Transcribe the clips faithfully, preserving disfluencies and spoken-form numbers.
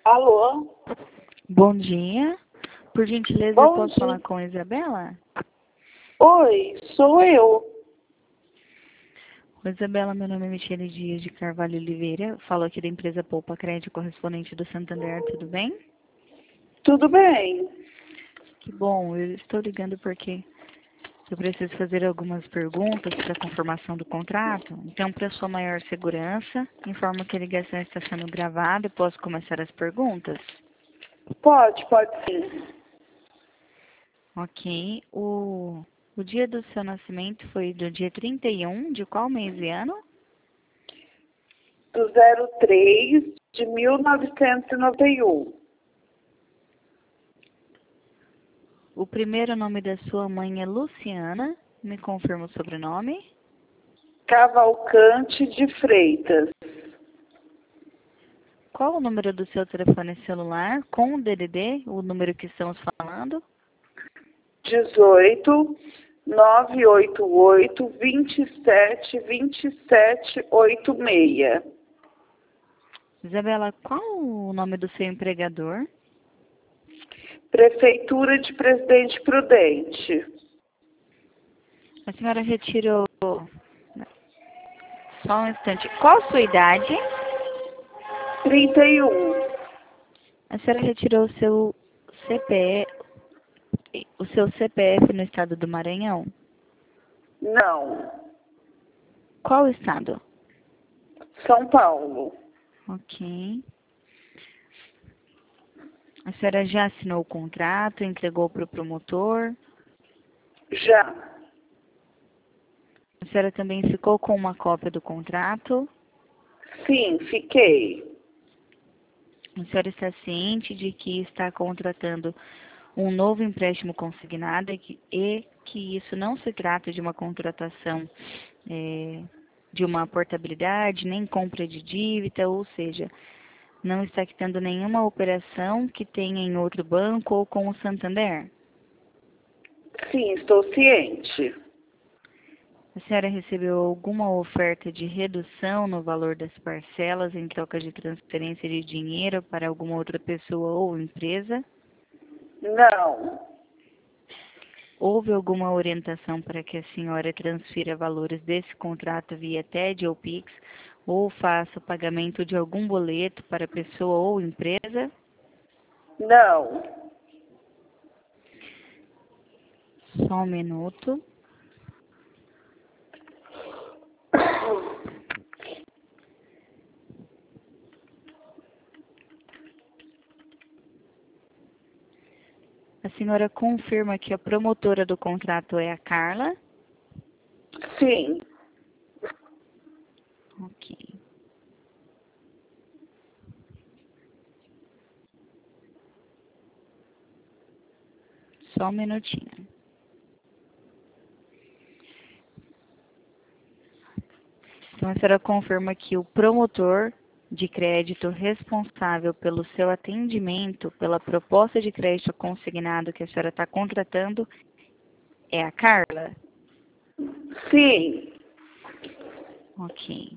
Alô? Bom dia. Por gentileza, Bom eu posso dia. falar com a Isabela? Oi, sou eu. Oi, Isabela, meu nome é Michele Dias de Carvalho Oliveira. Falo aqui da empresa Poupa Crédito, correspondente do Santander, tudo bem? Tudo bem? Que bom, eu estou ligando porque eu preciso fazer algumas perguntas para a conformação do contrato. Então, para sua maior segurança, informo que a ligação está sendo gravada. Posso começar as perguntas? Pode, pode sim. Ok. O, o dia do seu nascimento foi do dia trinta e um de qual mês e ano? Do zero três de mil novecentos e noventa e um. O primeiro nome da sua mãe é Luciana. Me confirma o sobrenome. Cavalcante de Freitas. Qual o número do seu telefone celular com o D D D, o número que estamos falando? dezoito, nove oito oito, vinte e sete, vinte e sete, oitenta e seis. Isabela, qual o nome do seu empregador? Prefeitura de Presidente Prudente. A senhora retirou... Só um instante. Qual a sua idade? trinta e um. A senhora retirou o seu C P F, o seu C P F no estado do Maranhão? Não. Qual estado? São Paulo. Ok. A senhora já assinou o contrato, entregou para o promotor? Já. A senhora também ficou com uma cópia do contrato? Sim, fiquei. A senhora está ciente de que está contratando um novo empréstimo consignado e que, e que isso não se trata de uma contratação é, de uma portabilidade, nem compra de dívida, ou seja, não está quitando nenhuma operação que tenha em outro banco ou com o Santander? Sim, estou ciente. A senhora recebeu alguma oferta de redução no valor das parcelas em troca de transferência de dinheiro para alguma outra pessoa ou empresa? Não. Houve alguma orientação para que a senhora transfira valores desse contrato via T E D ou Pix ou faça o pagamento de algum boleto para pessoa ou empresa? Não. Só um minuto. A senhora confirma que a promotora do contrato é a Carla? Sim. Ok. Só um minutinho. Então, a senhora confirma que o promotor de crédito responsável pelo seu atendimento, pela proposta de crédito consignado que a senhora está contratando, é a Carla? Sim. Ok.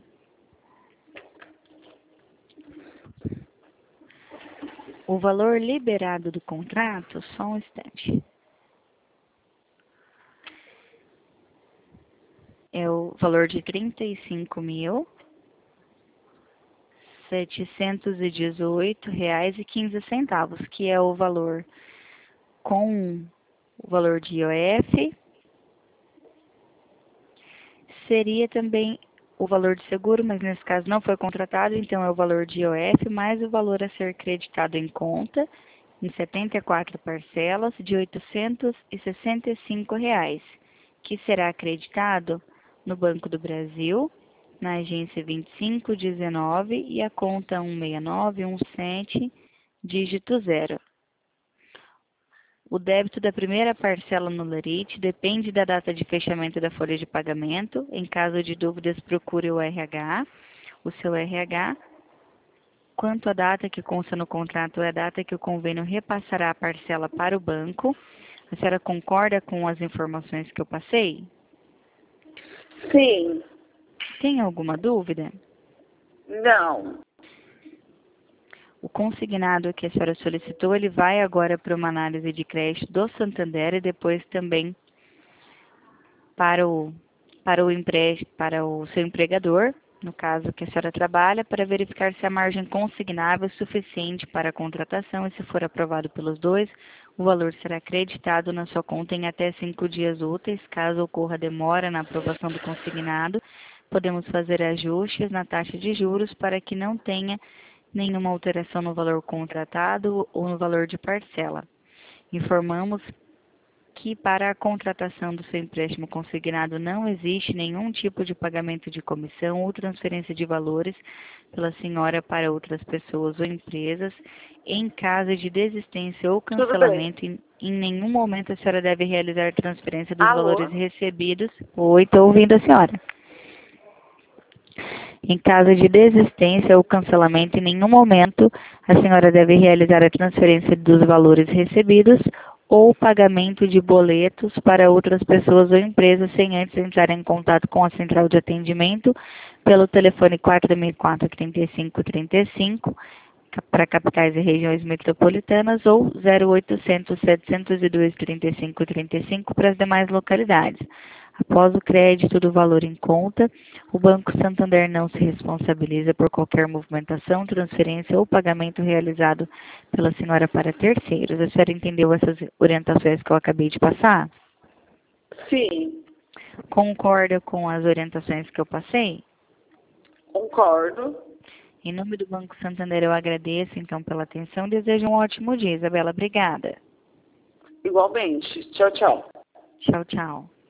O valor liberado do contrato, só um instante, é o valor de trinta e cinco mil, setecentos e dezoito reais e quinze centavos, que é o valor com o valor de I O F, seria também o valor de seguro, mas nesse caso não foi contratado, então é o valor de I O F mais o valor a ser creditado em conta, em setenta e quatro parcelas de oitocentos e sessenta e cinco reais, que será acreditado no Banco do Brasil, na agência vinte e cinco dezenove e a conta um seis nove um sete, dígito zero. O débito da primeira parcela no Lerite depende da data de fechamento da folha de pagamento. Em caso de dúvidas, procure o R H, o seu R H. Quanto à data que consta no contrato, é a data que o convênio repassará a parcela para o banco. A senhora concorda com as informações que eu passei? Sim. Tem alguma dúvida? Não. O consignado que a senhora solicitou, ele vai agora para uma análise de crédito do Santander e depois também para o, para o, empre, para o seu empregador, no caso que a senhora trabalha, para verificar se a margem consignável é suficiente para a contratação e se for aprovado pelos dois, o valor será acreditado na sua conta em até cinco dias úteis. Caso ocorra demora na aprovação do consignado, podemos fazer ajustes na taxa de juros para que não tenha nenhuma alteração no valor contratado ou no valor de parcela. Informamos que para a contratação do seu empréstimo consignado não existe nenhum tipo de pagamento de comissão ou transferência de valores pela senhora para outras pessoas ou empresas. Em caso de desistência ou cancelamento, em, em nenhum momento a senhora deve realizar transferência dos Alô? valores recebidos. Oi, estou ouvindo a senhora. Em caso de desistência ou cancelamento, em nenhum momento a senhora deve realizar a transferência dos valores recebidos ou pagamento de boletos para outras pessoas ou empresas sem antes entrar em contato com a central de atendimento pelo telefone quatro seis quatro, três cinco três cinco para capitais e regiões metropolitanas ou zero oitocentos, setecentos e dois, trinta e cinco, trinta e cinco para as demais localidades. Após o crédito do valor em conta, o Banco Santander não se responsabiliza por qualquer movimentação, transferência ou pagamento realizado pela senhora para terceiros. A senhora entendeu essas orientações que eu acabei de passar? Sim, Concorda com as orientações que eu passei? concordo. Em nome do Banco Santander, eu agradeço, então, pela atenção. Desejo um ótimo dia, Isabela. Obrigada. Igualmente. Tchau, tchau. Tchau, tchau.